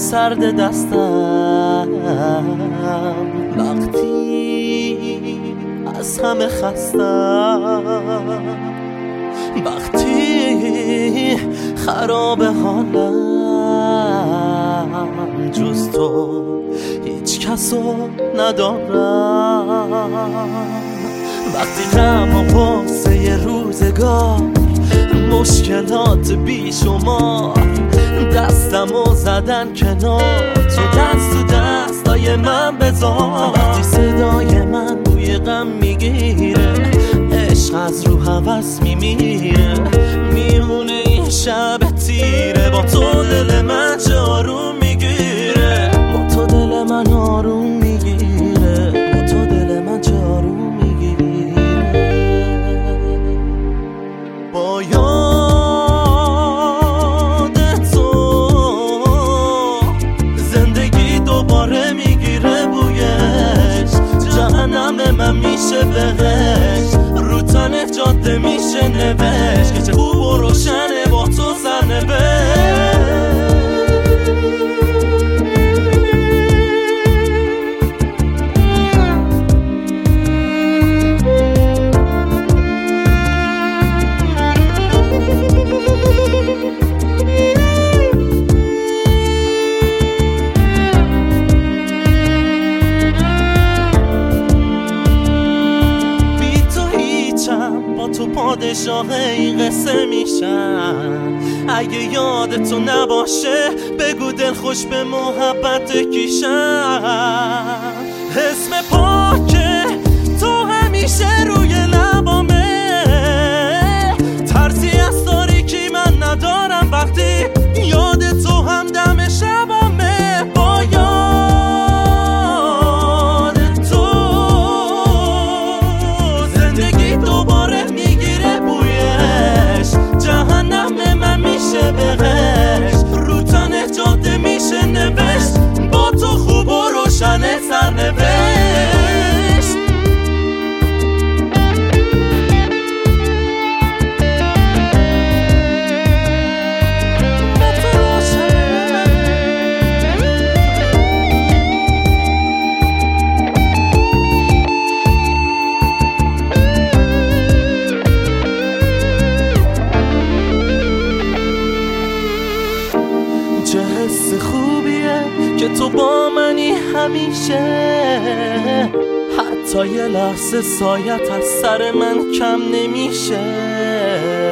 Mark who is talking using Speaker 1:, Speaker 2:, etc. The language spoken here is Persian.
Speaker 1: سرد دستم، وقتی از همه خستم، وقتی خراب حالم، جز تو هیچ کسو ندارم. وقتی غم و غصه روزگار، مشکلات بیشمار دستمو زدن کنار، تو دست تو دستای من بذار. وقتی صدای من بوی غم میگیره، عشق از رو هوس میمیره، میمونه این شب تیره، با تو دل من چه آروم میگیره، با تو دل من آروم میگیره، با تو دل من چه آروم میگیره. با یاد تو زندگی دوباره میگیره بویش، جهنم من میشه بهش، رو تن جاده میشه نوشت که چه خوب و روشنه با تو سرنوشت. با تو پادشاه این قصه میشم، اگه یادتو نباشه بگو دل خوش به محبت کیشم. اسم پاکه تو همیشه روی لبامه، ترسی از تاریکی من ندارم وقتی یاد تو هم دم شبامه. با یاد تو زندگی دوباره میگیره بویش، جهنم من میشه بهش، رو تن جاده میشه نوشت، با تو خوب و روشنه سرنوشت. چه حس خوبیه که تو با منی همیشه، حتی یه لحظه سایت از سر من کم نمیشه.